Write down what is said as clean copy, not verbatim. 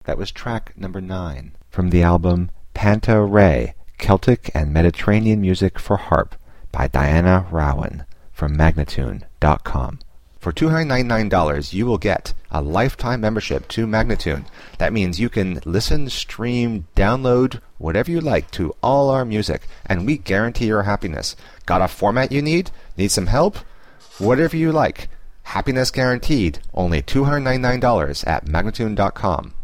That was track number 9 from the album Panta Rhei, Celtic and Mediterranean Music for Harp by Diana Rowan from Magnatune.com. For $299, you will get a lifetime membership to Magnatune. That means you can listen, stream, download, whatever you like to all our music, and we guarantee your happiness. Got a format you need? Need some help? Whatever you like. Happiness guaranteed. Only $299 at Magnatune.com.